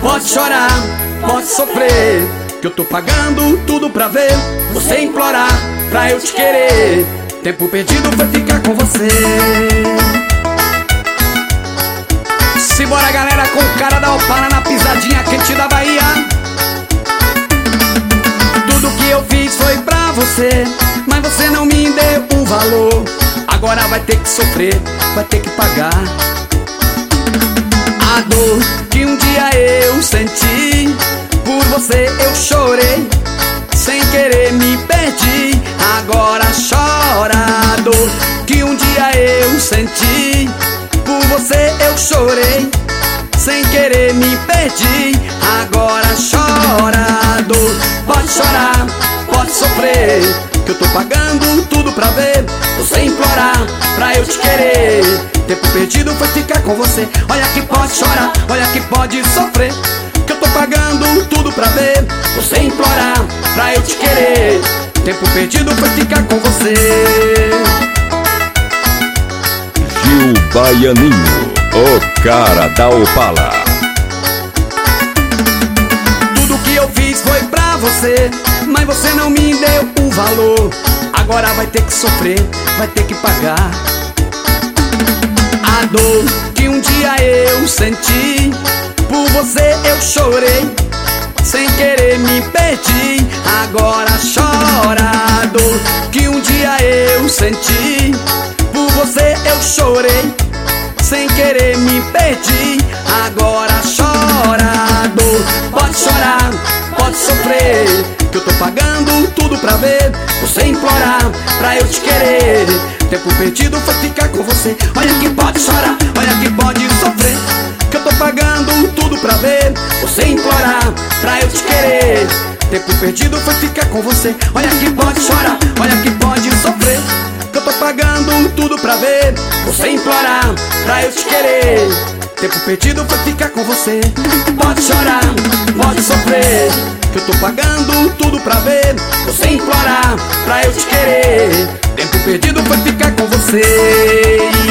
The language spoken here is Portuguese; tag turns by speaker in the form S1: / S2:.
S1: pode chorar, pode sofrer, que eu tô pagando tudo pra ver você implorar, pra eu te querer. Tempo perdido foi ficar com você. Simbora galera, com o cara da Opala na pisadinha quente da Bahia. Tudo que eu fiz foi pra você, mas você não me deu o valor. Agora vai ter que sofrer, vai ter que pagar a dor que um dia eu senti. Por você eu chorei, sem querer me perdi. Agora chora a dor que um dia eu senti. Por você eu chorei, sem querer me perdi. Agora chora a dor. Pode chorar, pode sofrer, que eu tô pagando tudo pra ver você implorar, pra eu te querer. Tempo perdido foi ficar com você. Olha que pode chorar, olha que pode sofrer, que eu tô pagando tudo pra ver você implorar, pra eu te querer. Tempo perdido foi ficar com você.
S2: Gil Baianinho, o cara da Opala.
S1: Tudo que eu fiz foi pra você, mas você não me deu o valor. Agora vai ter que sofrer, vai ter que pagar a dor que um dia eu senti. Por você eu chorei, sem querer me perdi. Agora chora a dor que um dia eu senti. Por você eu chorei, sem querer me perdi. Agora chora a dor. Pode chorar, pode sofrer, que eu tô pagando tudo pra ver você implorar, pra eu te querer. Tempo perdido foi ficar com você. Olha que pode chorar, olha que pode sofrer, que eu tô pagando tudo pra ver você implorar, pra eu te querer. Tempo perdido foi ficar com você. Olha que pode chorar, olha que pode sofrer, que eu tô pagando tudo pra ver você implorar, pra eu te querer. Tempo perdido foi ficar com você. Pode chorar, pode sofrer, que eu tô pagando tudo pra ver você implorar, pra eu te querer. Tempo perdido foi ficar com você.